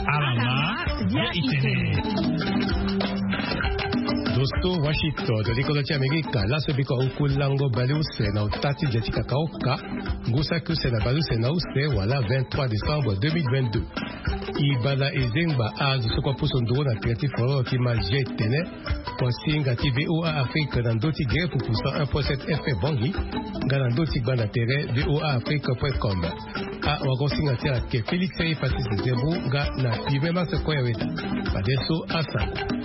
Alama ya Internet. Dosto Washington de l'école d'Amérique, là ce biko ukulango baluse na utati jetika kaoka, ngusa kuse na baluse na use wala 23 décembre 2022. Ibala ezengba azu sokwa pusondoro na creative foro ki maje tene, konsinga ti VOA Afrique na ndoti gre pour poussa 1.7 FM bongi, ngana ndoti banda tere voaafrique.com. A wagosinga tia ke Felix Sey Patrice Zembu nga na pibema se kwa weta. Padeso asa.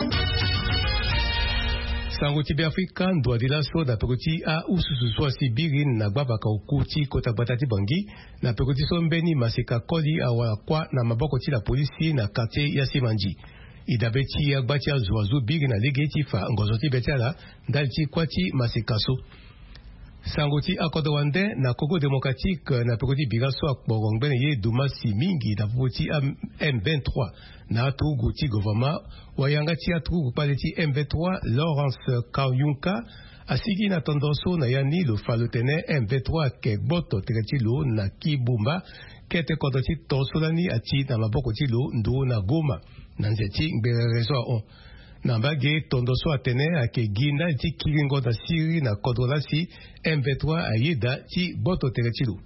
Sango tibe Afrika ndo adila so na pekoti a ususu so Sibiri na gbaba ka ukuti kota batati bangi na pekoti so mbeni maseka koli awala kwa na maboko ti la polisi na quartier ya Simanji. Idabeti ya gbati ya zuazu bigi na legeti fa ngozoti betala ndalti kwati maseka so. Sangoti akodo wande na Congo démocratique na pekoti bigaso akborongbene ye dumasi mingi na pekoti M23 na atugu ti gouvernement wayanga ti atugu paleti M23 Lawrence Kayunka asigi na tendonso na yani lo falotene M23 ke boto tereti lo na Kibumba kete kodoti tosolani ati na maboko ti lo ndo na Goma na nzeti ngbe rezo on Nambage tondoso atene ake ginda ti kiringo da siri na kodolasi M23 ayeda ti boto teretilu.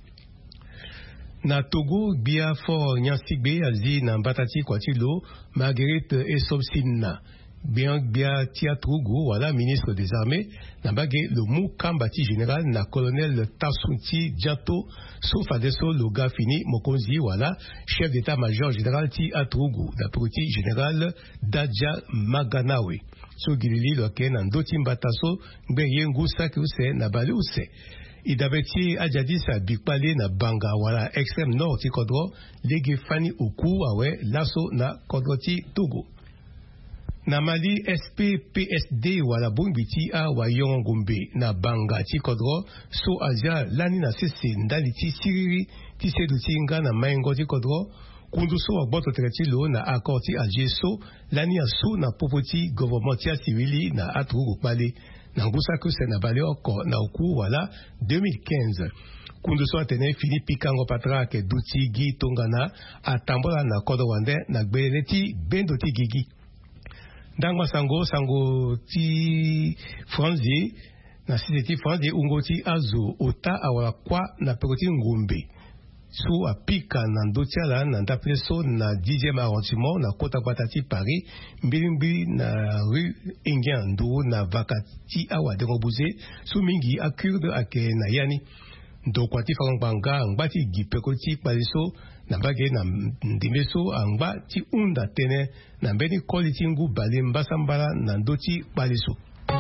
Na Togo bia for nyansigbe azi na mbatati kwa tilo Marguerite Essobsina. Bia tia Togo wala ministre des armées nambage le mukambati général na colonel Tassunti Diato sauf adesso le gafini Mokonzi wala chef d'état-major général ti Atogo na petit général Dadja Maganawe so gilili loke na ndoti mbataso ngbe yengu sakuse na baluse idabeti ajadisa bikpale na banga wala extrême nord ti kodro lege fani oku awe laso na kodro ti Togo. Na Mali SPPSD wala bongbiti a wayon gombe na banga ti kodro so aja lani na sese ndali ti siriri ti sedu ti nga na mayengo ti kodro kundu so wakboto tereti lo na akor ti Alger so lani aso na popoti gouvernement ti civili na atugu pale na ngusa kuse na bale oko na oku wala 2015. Kundu so atene fini pikango patra ke duti gi tongana atambola na kodo wande na gbele ti bendo ti gigi. Dangwa sango ti franzi na sisi franzi ungoti azo ota awala kwa na pekoti ngumbe su apika na ndotiala na ndapreso na 10e arrondissement na kota batati Paris mbilimbi na rue Ingien ndo na vakati awa dengobuze su mingi akurde ake na yani ndo kwati fangbanga ngbati gipekoti paliso na bage na ndimeso angba ti unda tene na mbeni koliti ngu bale mbasambala na ndoti paliso.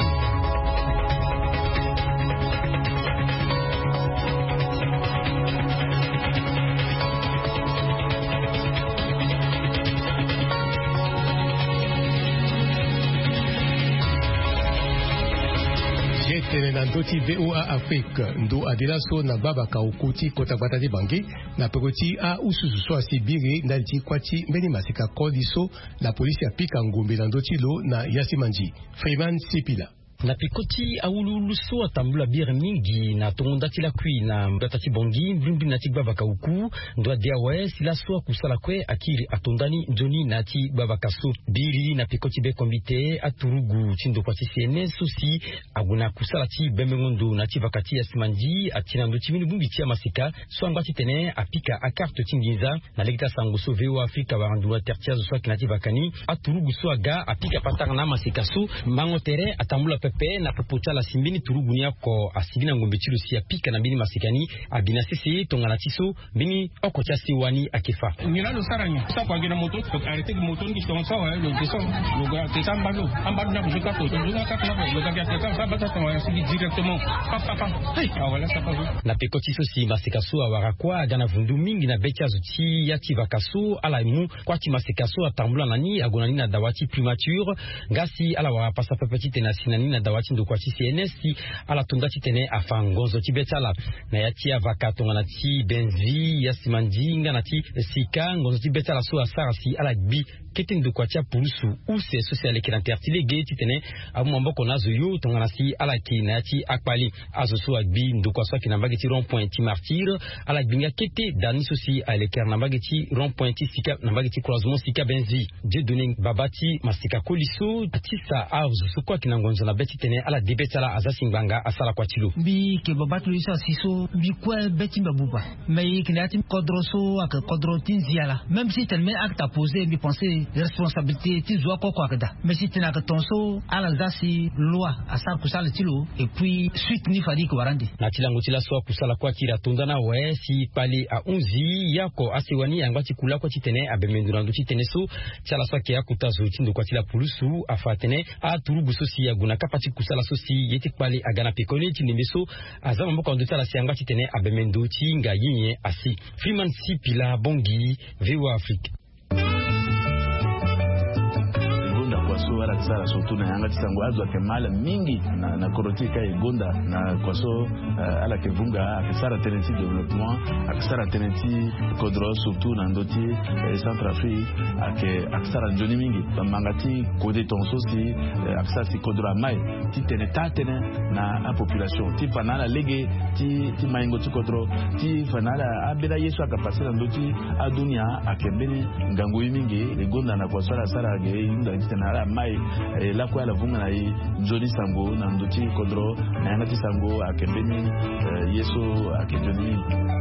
Tene na ndoti VOA Afrique ndo adilaso na baba ka ukuti kota batati bangi na pekoti a ususu so asibiri ndalti kwati mbeni masika koliso la polisi apika ngombe na ndoti lo na Yasimanji. Freeman Sipila. Na pikoti aululu so atambula biere mingi na tongondati la kui na mbatati bongi mvimbi na tigba bakauku ndo diawe sila so kusala kwe akiri atondani njoni na tigba bakaso biri na pikoti be kombite aturugu tindo kwa TCN sosi aguna kusala ti bemengondo na tivakati ya Simanji atina ndo timini bumbi tia masika so ambati tene apika akarte tinginza na legita sango so VOA Afrika warandua tertia zo so kinati vakani aturugu so aga apika pataka na masika so mangotere atambula pepe na popota la simbini turugunia ko asibina ngombe chilo si apika na bini masikani abina sisi tongana tiso bini okocha siwani akefa ngina lo sarani sa kwa gina moto to arrêter le moto qui sont ça le descend le gars te sambalo ambalo na kujuka to nduga kaka le gars ya ça bata to asigi directement papa voilà ça pas na pekoti so si masikaso awarakwa gana vundu mingi na betia zuti yati vakaso ala mu kwati masikaso atambula nani agonani na dawati primature ngasi ala wa pasa pepeti tena sinani na na dawati ndo kwa CNS ala tunda titene afangozo tibetala na yati avaka tongana ti benzi ya simandinga na ti sika ngozo tibetala so asara si ala bi ketendo kwa tia pulusu use social kirantertile ge titene abu mamboko nazo yo tongana si ala ki na yati akpali azo so agbi ndo kwa so kinambage ti rond point ti martyr ala binga kete dani sosi ale kernambage ti rond point ti sika nambage ti croisement sika benzi je donning babati masika koliso atisa azo so kwa kinangonzo na beti tene ala debetala azasingbanga asala kwa tilo bi ke babatu isa siso bi kwa beti babuba mais kinati kodroso ak kodrotin ziala même si tellement acte à poser bi penser responsabilité ti zo ko akada mais si tena ka tonso ala zasi loi asar kusala tilo et puis suite ni fadi ko warandi na tilango tila so kusala kwa tira tondana we si pali a 11 yako asiwani angwati kula kwa titene abemendura ndo titene so tiala so ke yakutazo tindo kwa tila pulusu afatene a turubu sosi ya guna kapati kusala sosi yeti pali agana pekone tinimbeso azama mboka ndo tala sianga titene abemendo tinga yinye asi Freeman Sipila Bongi VOA Afrique. kwaso ala tsara surtout na yanga tisango azo akemala mingi na korotika egonda na kwaso ala kevunga akisara tenenti développement akisara tenenti kodro surtout na ndoti Centrafrique akisara joni mingi bamangati kode tonso si akisara si kodro mai ti tene na population ti fanala lege ti maingo ti kodro ti fanala abela yesu akapasira ndoti adunia akembeni ngango mingi egonda na kwaso ala sara ge inda tena mai la kwa la vunga na Johnny Sango na ndoti kodro na yana tisango akembeni yeso akejoni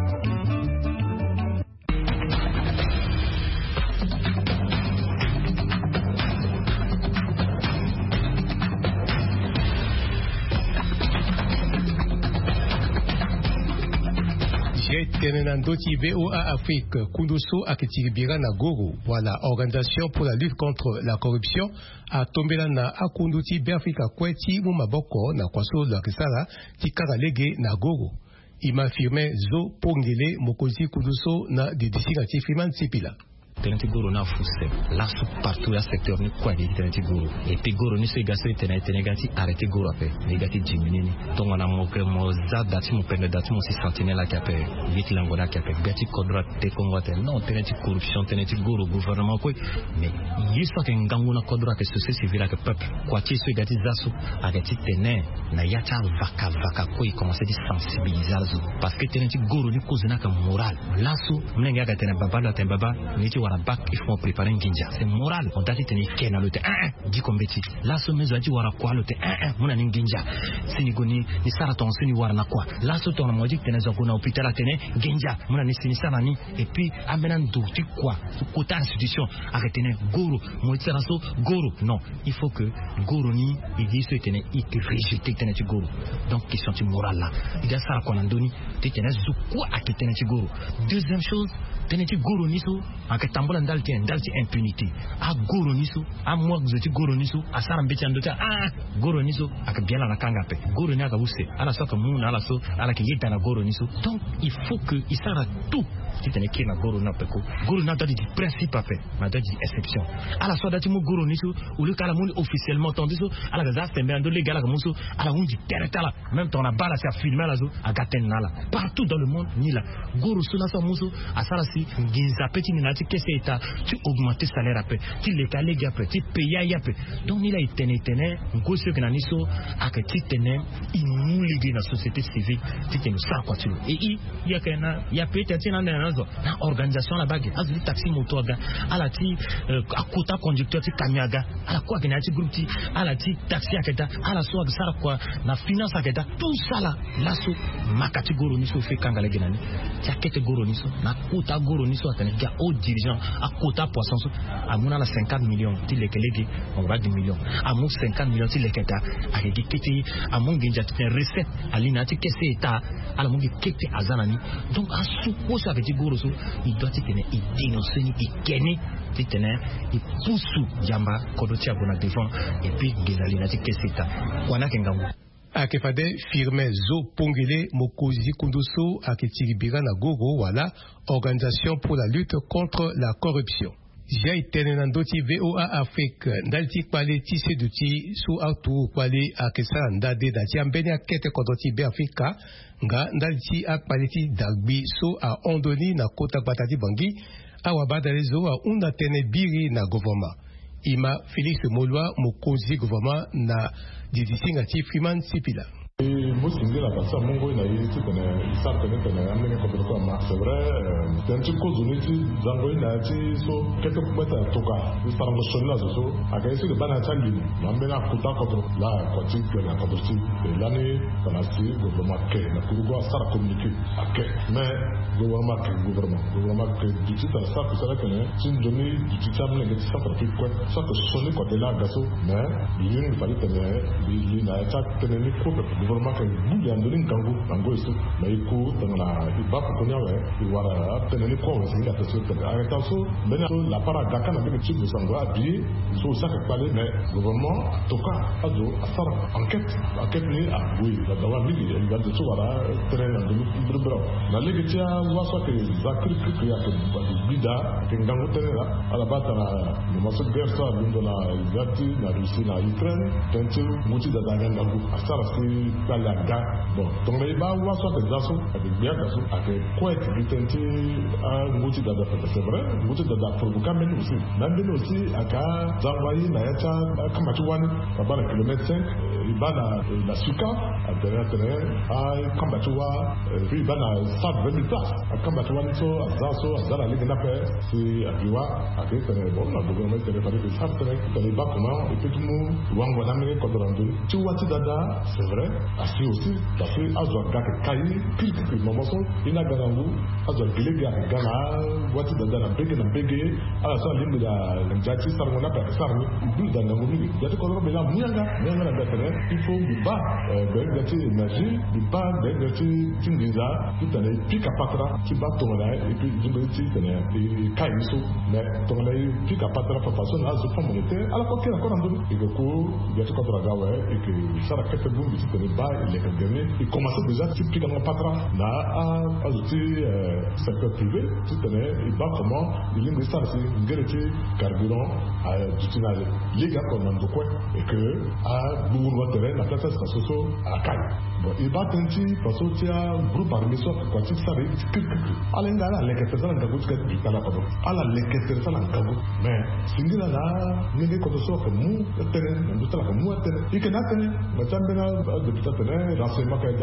Tenenandoti VOA Afrique, Kundoso Aketiribira na Goro, voilà, Organisation pour la lutte contre la corruption, a tombé là na Akundoti Béafrika Kweti Mumaboko na Kwaso la Kisara, Tikara Lege na Goro. Il m'a affirmé Zo Pongele Mokozi Kundoso na de Dissigati Freeman Sipila. Tenenti goro na fuse la su partout la secteur ni kwa di tenenti goro et puis goro ni se gaso tenenti negati arrêter goro ape negati jiminini tonga na moke mo za dati mo pende dati mo si sentinelle ki ape vite langona ki ape gati kodra te kongo te non tenenti corruption tenenti goro gouvernement ko mais yiso ke ngangu na kodra ke société civile ke peuple kwa ti se gati zasu agati tene na yacha vaka ko i commencer di sensibiliser zo parce que tenenti goro ni cause na ka moral lasu mnenga ga tene baba la tene baba ni ti wara bac il faut préparer un ginja c'est moral on dati tene kena le te di kombeti lasu mezo ati wara kwa le te mona ni ginja sini goni ni sara ton sini wara na kwa lasu ton mo dik tene zo kuna hôpital tene ginja mona ni sini sana ni et puis amena ndouti quoi côté institution arrêtez goro mo tsara so goro non il faut que goro ni il dit ce tene il que rejeter tene ti goro donc question ti moral là il a sara kona ndoni te tene zo quoi a tene ti goro deuxième chose tene ti goro ni so aka tambola ndalti impunité a goro ni so a moi que ti goro ni so a sara mbeti andota goro ni so aka bien la kanga pe goro ni aka use ala so ka muna ala so ala ke yeta na goro ni so donc il faut que il sara tout ti tene kina goro na peko goro na dadi principe a fait ma dadi exception ala so dati mo goro ni so ou le kala mon officiellement tendu so ala ga za fembe ando legal ga muso ala wundi tereta la même ton na bala sa filmer la zo aga tenala partout dans le monde ni la goro so na so muso a sara si nginza petit ni na ti kese eta tu augmenter salaire après tu le kale ga après tu payer ya après donc ni la itene ngo se que na ni so aka ti tene imuli na société civile ti tene sa quoi tu et il y a kana ya peut-être na organisation la bague azu taxi moto ga ala ti akota conducteur ti kamiaga ala kwa gina ti groupe ti ala ti taxi aketa ala so ga sara kwa na finance aketa tout ça là lasso makati goro ni so fe kangale gina ni ti akete goro ni so na kota goro ni so atene ga haut dirigeant akota poisson so amuna la 50 millions ti lekelegi on va 10 millions amu 50 millions ti leketa akeki keti amu ginja ti recette alina ti kese eta ala mungi kete azana ni donc asu ko sa ti goro so il doit tenir il dénonce ni il kene ti tenir il pousse jamba kodoti abona devant et puis gezali na ti keseta wana kengangu akefade firme Zo Pongele Mokozi Kundoso aketiribira na Gogo, voilà, Organisation pour la lutte contre la corruption. Jai tenenando ti VOA Afrique ndalti kwale ti seduti su autu kwale akesa ndade da ti ambeni akete kodoti be Afrika nga ndalti akwale ti dagbi so a ondoni na kota batati bangi awabada rezo a unda tene biri na government ima Félix Molwa mokozi government na didisinga ti Freeman Sipila. Musingi la basa mongo ina yiti tene isa tene amene kodoko ma c'est vrai tentu kozuniti zango ina ti so kete kumeta toka istarango shonna zo aka isi bana changi amena kuta kodro la kwati la kodoti lani kanasi gouvernement ke na kurugo asara communiquer ake mais gouvernement ke diti ta sa ko sala kene tin joni diti tamne ke sa ko quoi ça que sonner ko de la gaso mais il fallait tene il na ta tene ni ko gouvernement ke buli andoni ngango isu mais ko tangana iba ko nyawe iwara tene ni ko wasi la taso tene arrêta so mena la para gaka na ke chibu sangwa bi so ça que parler mais gouvernement toka azo asara enquête ni a oui la dawa mi il va de so wara tene andoni bro na legetia waso ke zakri ke ya ke bida ke ngango tene la ala bata na maso guerre ça bindo na zati na Russie na Ukraine tentu muti da ngango asara si la ga bon donc les ba wa so zaso avec bien zaso avec quoi que tenti a muti da c'est vrai muti da provoquer mais aussi aka zanwayi na yacha kama tu wani baba kilomètre 5 ibana la suka à derrière kama tu wa puis ibana 120 places kama tu wani so zaso azala ligue na paix si abiwa avec bon la gouvernement de réparer que ça les ba comment et puis tout monde wango na mene ko dorando tu wati dada c'est vrai asi aussi parce que azwa gaka kai pilki mamoso ina garangu azwa gilega gana wati dada na bege ala sa limbu da njati sarmo na pa sarmo du da ngangu mi yati ko ro bela muyanga na betere il faut biba gati énergie biba gati tindiza tutane pika patra ki ba tonga et puis jimbe ti tene kai so mais tonga pika patra fa façon azu fa monétaire ala ko kera ko ndandu et que yati ko tra gawe et que sara kete bumbi ti tene ba il il commençait déjà typiquement patra là à ajouter secteur privé tout il va comment il y a ça c'est une guerre carburant à d'utinage les gars comme dans quoi et que à bourg terrain la place ça se so à Kai bon il va tenter parce que il y a groupe armé so quoi tu sais ala ngala les que ça dans groupe que tu as là pas ala les que ça dans groupe mais singila là nige ko so que mu terrain ndu tala ko mu terrain et que na terrain ma tambena de terrain renseignement que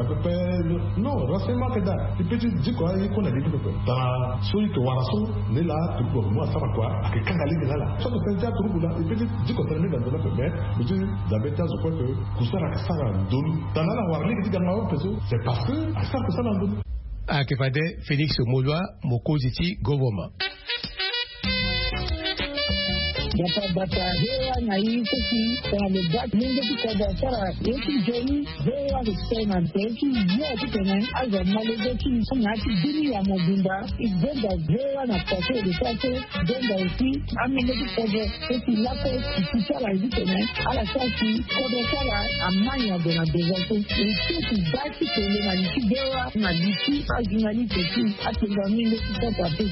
non renseignement que da il peut dire quoi il connaît des peu dans celui que waraso ne la tout pour moi ça va quoi que kangali de là ça peut être tout là il peut dire qu'on termine dans la mais je d'abord je crois que kusara que ça donne dans la warli que dans la peso c'est parce que à ça que ça donne à que fade Félix Molwa mokoziti gouvernement bata hewa na hii kwa mebati mungu kwa sara yetu jeni hewa kusema yetu yote tena aza malezeti ngati dini ya mobimba igenda hewa na kwa de sasa genda usi ameletu kwa yetu lapo kusala hivi tena ala sasa kwa sala amanya de na dezato yetu bati tena na hewa na liti ajinali tetu atenga mingi kwa papi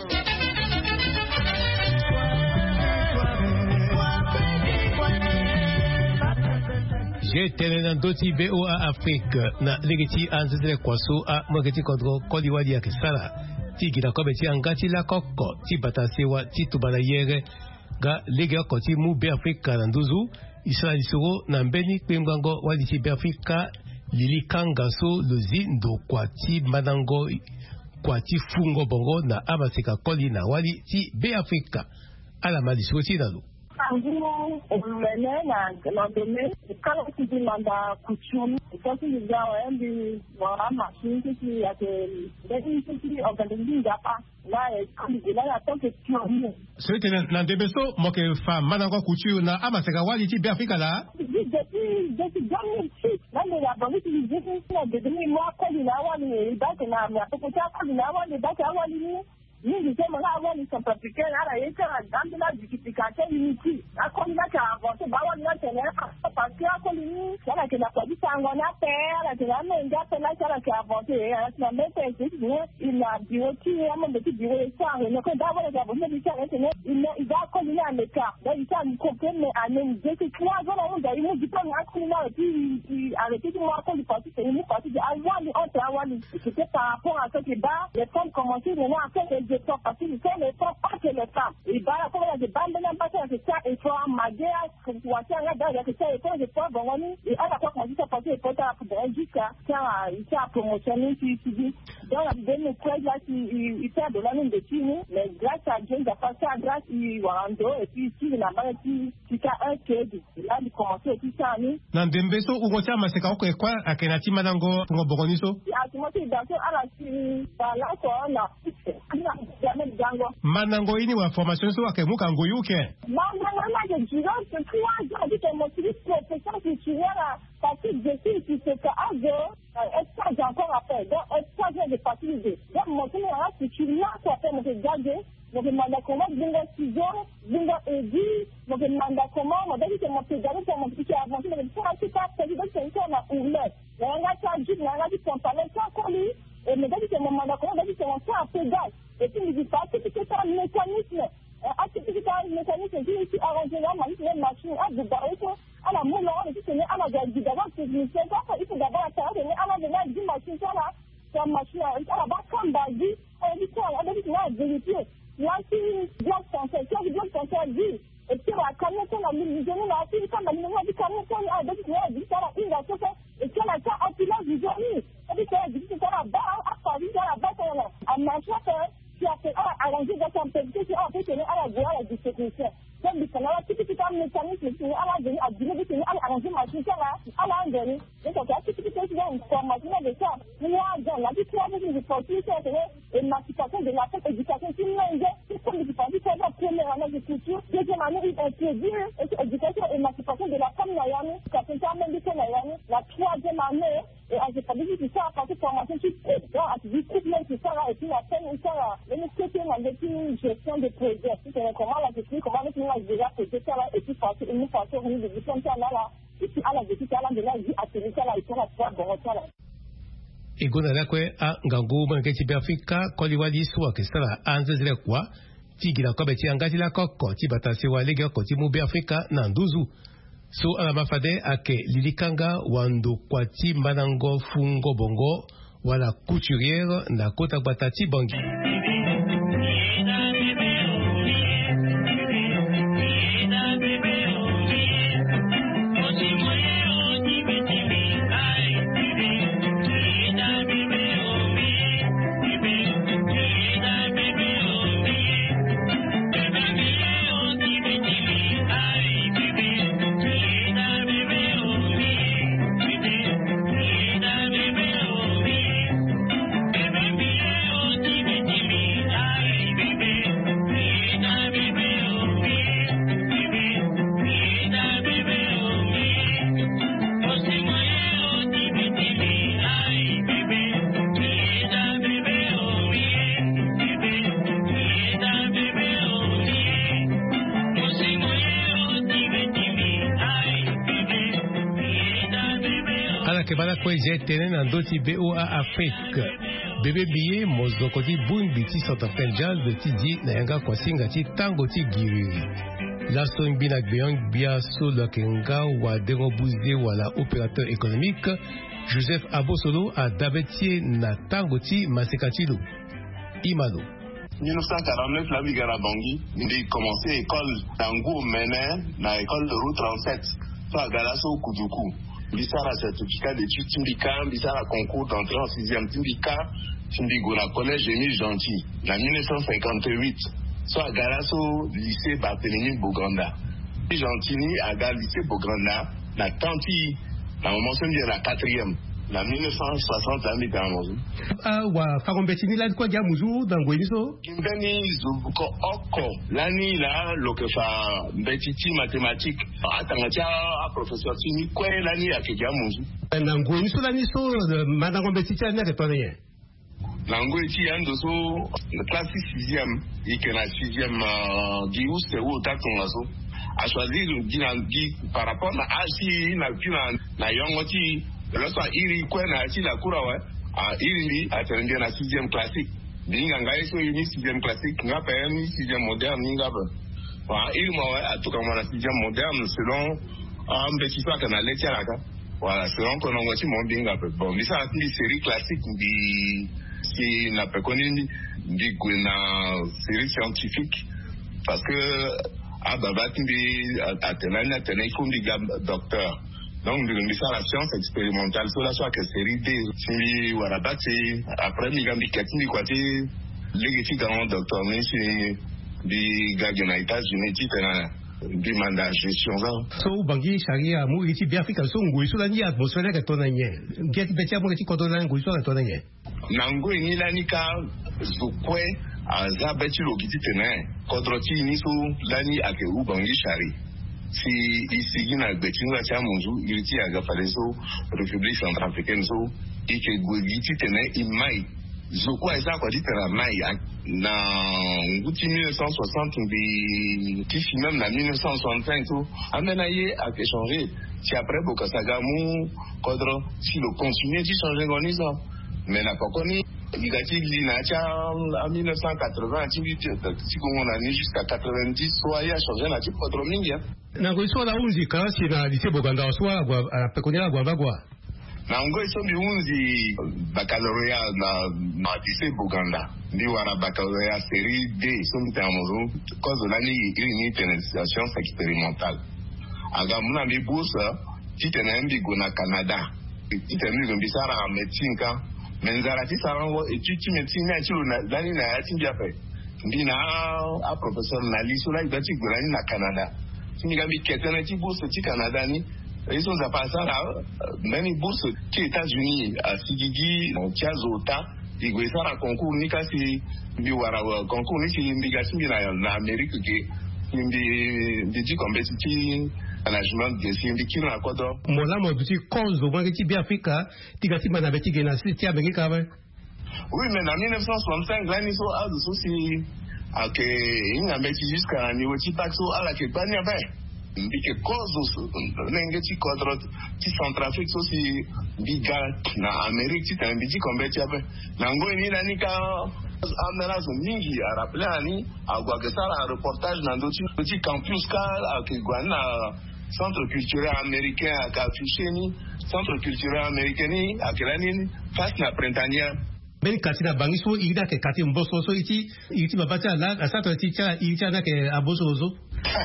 J'ai tenu doti VOA Afrique na legiti anzele kwaso a mwageti kodro kodiwadi ya kisala ti gida kobe ti angati la koko ti batasewa ti tubana yere ga lege ko ti mu be Afrika na nduzu isala lisoro na mbeni kwengango wadi ti be Afrika lili kangaso lozi ndo kwa ti manango kwa ti fungo bongo na abaseka koli na wadi ti be Afrika ala malisoro ti nalu Angulo umene na dome kala kujimanda kuchumi kasi nizao endi wama shinki ya ke beti shinki organizing japa na kandila ya toke kiyomu Soite na debeso moke fa manango kuchu na amaseka wali ti be Afrika la Desi jamu chik nande ya boniti niziki na dedemi mwa koli na wali ibate na miatoko cha koli na wali ibate awali ni Nous sommes là avant les Centrafricains, à la école, dans la diversification unity. À comme là, qui a avancé, bah, on a tenu parce que à cause fini, ça là que la police en a peur, que la main gars là ça là qui a avancé, la main fait il a bureau qui est mon petit bureau ça, mais quand d'abord il a besoin de ça, il va continuer à l'écart. Là il s'est compris mais à même deux que 3 ans on a eu du temps à continuer et puis il a arrêté de moi quand il parti, c'est une partie de Awali entre Awali. C'était par rapport à ce débat, les femmes commençaient maintenant à faire des efforts parce qu'ils font les femmes pas que les femmes. Et bah comme il y a des bandes de n'importe quoi, c'est ça et faut amaguer que tu vois ça là dans que ça et quand je peux bon et à la fois quand ça passait pour ta jusqu'à ça il a promotionné qui dit dans la dernière fois là il fait de la même de Chine mais grâce à Dieu il a passé à grâce il Wando et puis il n'a pas qui a un crédit là il commençait et puis ça ni na ndembeso ugocha maseka ko kwa akenati madango ngo bogoniso ya tumoti daso ala si la ko na manango ini wa formation so akemuka ngoyuke manango na je jiro que quoi je motive profession titulaire parce que je suis qui c'est azo est-ce que encore après donc est-ce que j'ai facilité donc mon premier là c'est titulaire ça fait me garder donc demande comment bingo ciseaux bingo aiguille donc demande comment on dit que mon pédale pour mon petit avancé mais pour un petit pas c'est donc c'est on a ouvert on a ça juste on a dit qu'on parlait ça colis et me dit que mon demande comment on dit que on fait un pédale et puis il dit pas que c'est un mécanisme artificial mécanisme qui arrange la machine à de barreau à la moule on dit que à la d'abord c'est il faut d'abord attendre à la de la machine ça là la machine à la bas comme basi on dit quoi on dit là vérifier là si bloc français si bloc français dit et puis la camion qu'on a mis nous là si quand on a dit camion qu'on a dit ça là il va se faire et que la ça empilage du journée on dit que dit ça là bas à Paris là bas là à marcher qui a fait arranger dans son petit qui a fait tenir à la voie la distribution donc il fallait la petite mécanisme qui à la venir à dire que à arranger machine ça là à la venir donc ça c'est petite chose une formation de ça moi dans la vie trois de fortune c'est émancipation de la fête éducation qui m'aide c'est comme du parti c'est la première année de culture deuxième année il introduire éducation émancipation de la femme naïane ça fait ça même de naïane la troisième année et à j'ai pas dit que ça à partir de formation qui dans activité c'est ça là et puis la peine ça là une gestion de projet c'est comment la gestion comment déjà fait ça là et puis passer une façon de gestion ça là et puis à la gestion ça là de la vie à tenir ça là et pour la fois bon ça là egona lakwe a ngangu mangeti Afrika koliwali swa ke sala anzezele kwa tigira kwa beti angati la koko tibatasi wa lega ko timu Afrika na nduzu so ala mafade ake lilikanga wando kwa timbanango fungo bongo wala couturière na kota batati bangi Kebala kwe jetene na ndoti BOA Afrique bebe biye mozokoti bungbiti Centrafrique Jazz de tidi na yanga kwa singa ti tango ti giriri la sonbi na gbeyon bia so la kenga wa derobuze wala opérateur économique Joseph Abosolo a dabetie na tango ti masekatilo Imalo 1949 la bigara bangi ndi commencé école tango mene na école de route 37 so galaso kuduku bisara certificat d'études Timbika, bisara concours d'entrée en 6e Timbika, Timbigona collège Émile Gentil, en 1958, soit à Galasso, lycée Barthélemy Boganda. Gentini à Gal lycée Boganda, la tanti, la mention de la 4e, la 1960 l'année d'Amouzou. Ah, wa farombetini la quoi gamuzu dans Guéniso? Kimbeni zuko oko, l'année là, l'okefa betiti mathématique, atangatia professeur Tini, quoi l'année à Kigamuzu? Dans Guéniso l'année so, madame betiti l'année de tonnerre. Lango eti ando so classe 6e et que la 6e di uste ou taton so a choisir di par rapport à âge na pina na yongoti le soit iri kwena ti la kura wa a iri atende na 6e classique binga ngai so iri 6e classique nga pa ni 6e moderne nga ba wa iri mo wa atuka mo na 6e moderne selon un petit peu kana leti alaka voilà selon qu'on on voit mon binga bon mais ça c'est série classique di si n'a pas connu di na série scientifique parce que il faut des docteur donc de ça la science expérimentale sur la soit que série D si voilà après migambi katini kwati légiti dans docteur mais c'est di gagna États-Unis tena di mandat gestion ça so bangi sharia mu iti bi Afrika so ngui so lani atmosphère ka tonanye ngeti betia mo ti kodona ngui so ka tonanye nango ni lani ka zukwe aza beti lo kiti tena kodroti ni so lani ake u bangi shari si isi na beti ngwa cha munzu iriti aga faleso République centrafricaine so ike gwiti tena imai zukwa eza kwa ditera mai na nguti 1960 bi kifi même na 1965 so amena ye a échangé si après bokasagamu kodro si le continuer di changer ngonizo mais na kokoni il a en 1980 si on a jusqu'à 90 soit il a changé la type de mingi na go so la unzi ka si na lycée Boganda so a pekonia gwa bagwa na ngo so bi unzi baccalauréat na lycée Boganda ni wara baccalauréat série D so mtamozo cause la ni internalisation expérimentale aga muna bi bourse titena mbigo na Canada titena mbigo bisara en médecine ka menzara ti sarango etuti médecine na chilo na dani na yati biape ndina a professeur na liso la idati gurani na Canada singa bi ketena ti bourse ti Canada ni ils sont passés là même bourse ti États-Unis a sigigi tiazota igwesara concours ni kasi bi wara concours ni si mbigasi na Amérique ke ndi compétition management de sindi kina kodo mola mo biti cause mo ti bi Afrika tigati mana beti gena si ti abenge ka ba oui mais en 1965 là ni so a de souci a que inga meti jusqu'à niveau ti taxo ala ke banya ba ndi ke cause nenge ti kodro ti Centrafrique so si biga na Amérique ti tan biti compétition ba nango ni na ni ka amena zo mingi a rappeler ani agwa ke sala reportage na ndoti campus ka a ke gwana centre culturel américain à Kafusheni, centre culturel américain à Kelani, face na printania. Ben katina bangiso ida ke kati mboso so iti babata la asato ticha iti na ke abosozo.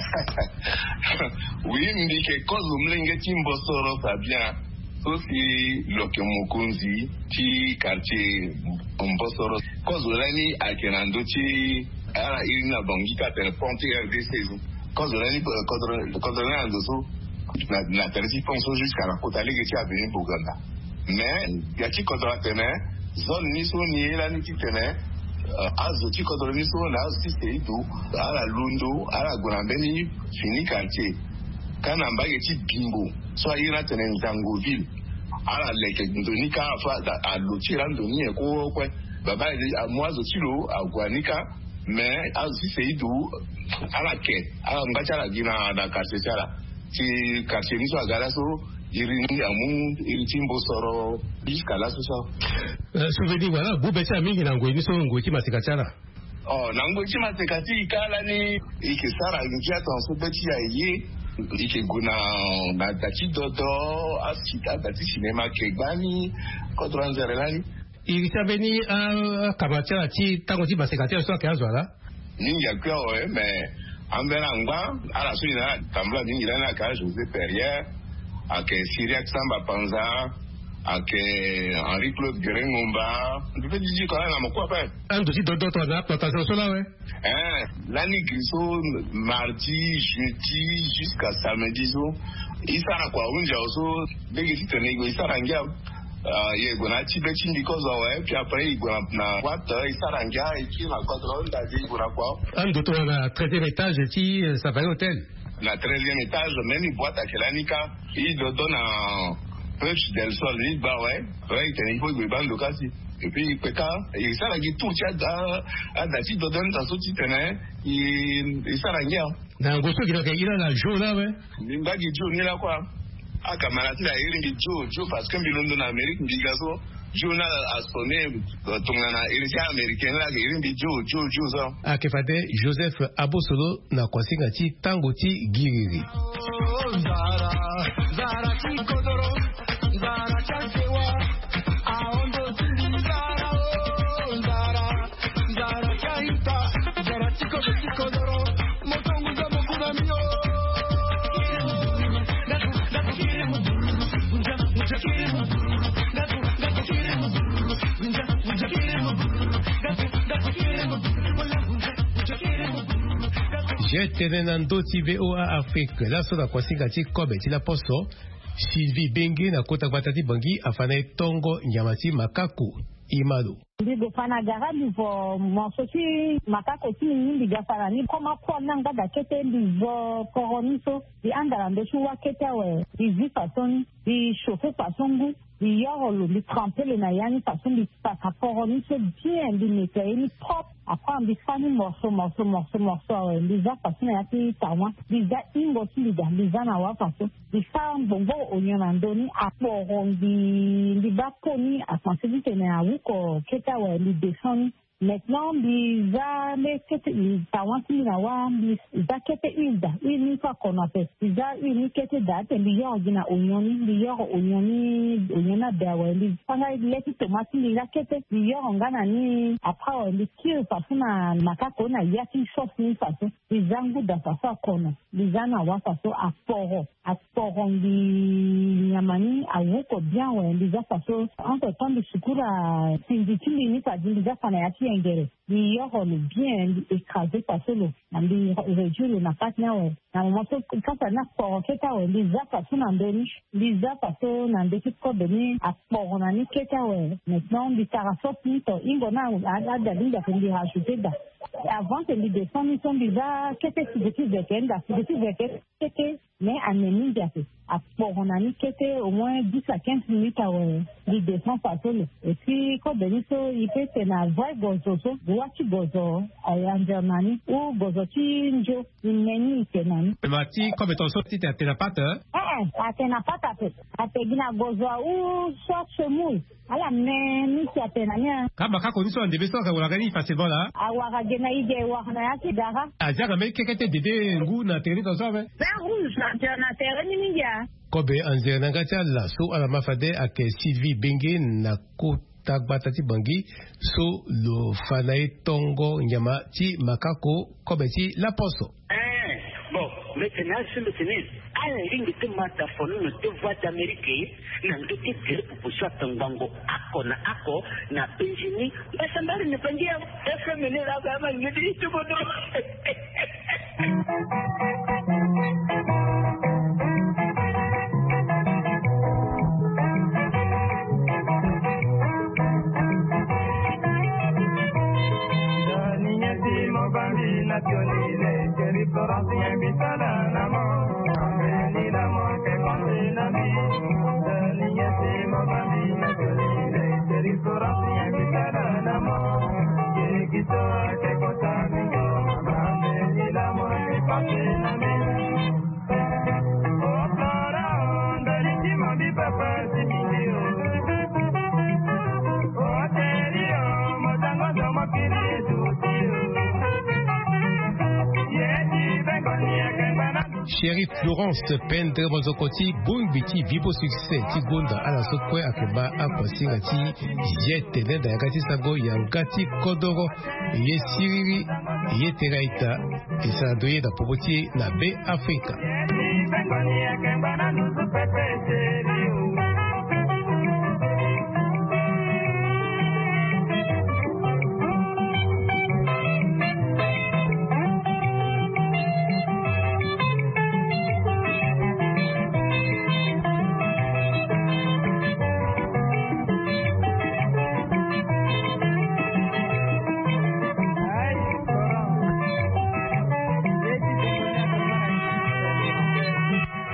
Oui, mbi ke kozo mlenge timboso ro ça bien. Aussi loke mokunzi ti quartier mbosoro. Kozo lani a kenando ti ala irina bangika tel ponte RDC. Quand on a un dessous, la télévision jusqu'à la côte à l'égalité qui a venu pour Ghana. Mais, il y a qui contre la tenue, zone niso ni la ni tenue, à zoti contre niso, là aussi c'est tout, à la Lundo, à la Gourambeni, fini quartier. Quand on a un petit bimbo, soit il y a une Zangoville, à la leke, Donika, à l'outil, Randoni, et quoi, baba, à moi, zotilo, à Guanika, mais à aussi c'est tout. Ala ke ala ngachala gina na kasechala ti quartier miso agala so irini amu iritimbo soro biskala so souvenir wala bubecha mingi na ngwe miso ngwe ti masekachala oh na ngwe ti masekati kala ni ikisara ngia to so beti ya ye ike guna na dati dodo asika dati cinema ke gbani kodranzerelani iritabeni a kamachala ti tango ti masekachala so ke azwala ninja kwa mais ambelangba ala suina tambla ningi na ka José Perrier ake Syriac Samba Panza ake Henri Claude Gerengomba tu peux dire quand même quoi pas ando si dodo to na plantation so la ouais l'année griso mardi jeudi jusqu'à samedi so isara kwa unja so begi titenego isara ngia yegona chibe chindi kozo we puis après igona na wata isarangia iki na contrôle da igona kwa ando to na 13e étage ti ça va hôtel na 13e étage même boîte à kelanika il do dona Perche del Sol ni ba we teni ko gbe bando kasi et puis peka et ça la gitu cha ada ci do don ta so ci tene et ça la ngia na ngoso kila kaila na jona we mbagi jo ni la kwa akamara ti la iringi jo parce que bilondo na Amerique bigaso journal a sonné tongana irisi américain la iringi jo ça akefade Joseph Abosolo na kwasinga ti tango ti giriri zara ti kodoro zara chansewa aondo tindi zara zara chaita zara ti kodoro motongu za mokuna mio J'ai ndoti VOA Afrique la soda kwasinga ti kobe ti la poso Sylvie Bengue na kota batati bangi afana tongo nyamati makaku imalo ndigo fana garani vo monsoti makako ti ndi gafara ni koma kwa nanga da kete ndizo koroniso di andara ndochu wa kete we di façon di chauffer façon di yoro di tremper na yani façon di paka koroniso bien di mettre ni propre après di fani morceau di za façon ya ti tawa di za ingo ti di za na wa façon di fa bongo onyona ndoni aporo di bakoni afansi ti na wuko keta wa li descend maintenant déjà les kete tawa ti na wa za kete ilda ni fa kona pe za ni kete date li yo gina onyona dawa li fanga leti tomati li kete li yo ngana ni après li kio fasuna makako na yati shop ni faso li zangu da faso kona li zana wa faso aporo ndi nyamani awuko bien we li za faso entre temps de sukura sinditili ni pa li za fana yati engere li yo le bien écrasé faso lo ndi réduire na patna we na moto kata na poro keta we li za faso na ndoni li za faso na ndeki ko beni aporo na ni keta we maintenant li tarasop ni to ingo na ada linda kendi rajouter da avant que les descendants sont déjà qu'était-ce mais à Némindia à Poronani qui était au moins 10 à 15 minutes à les descend pas seul et puis quand Benito il peut être na vrai gozo voici gozo en Germanie ou gozo tinjo une meni tenani mati comme ton sorti à tenapate à tenapate à tegina gozo ou soit chemou ala meni si à tenania kama kako niso ndebe so ka wagani festival là awaga gena ide wa na yaki dara ajaga me kekete dede ngu na teri to sabe rouge na terre ni mingia kobe anzena ngata la so ala mafade ak Sylvie Bengue na kota batati bangi so lo fanae tongo nyama ti makako kobe ti la poso bon maintenant c'est le tennis ringi te mata fonu no te voix d'Amérique na ndote tere pupusa tangango ako na penjini basambari ne pangia efemene la gama ngidi tubodo Chérie Florence Pendre Mozokoti Bungbiti Vivo Succès Tigonda ala sokwe akeba akwasinga ti jete nenda yakati sango yangati kodoro ye siriri ye teraita isadoye da popoti na be Afrika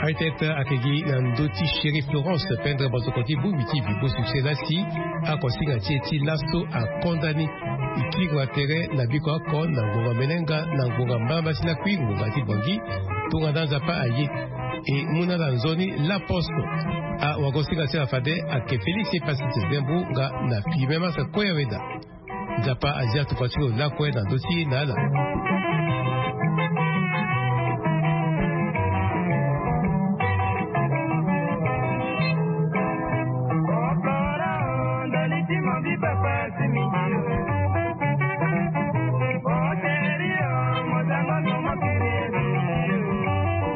Aiteta akegi na ndoti chéri Florence pendre bazokoti bubiti bibo succès nasi akosinga tieti lasso a condamné ikigo atere na biko akon na ngonga menenga na ngonga mbamba sina kwi ngonga tibongi tunga danza pa aye e muna na nzoni la posto a wakosinga sina fade ake Félix Pasite Zembu nga na pimema sa koya weda Zapa azia tupatio la kwe na dosi na ala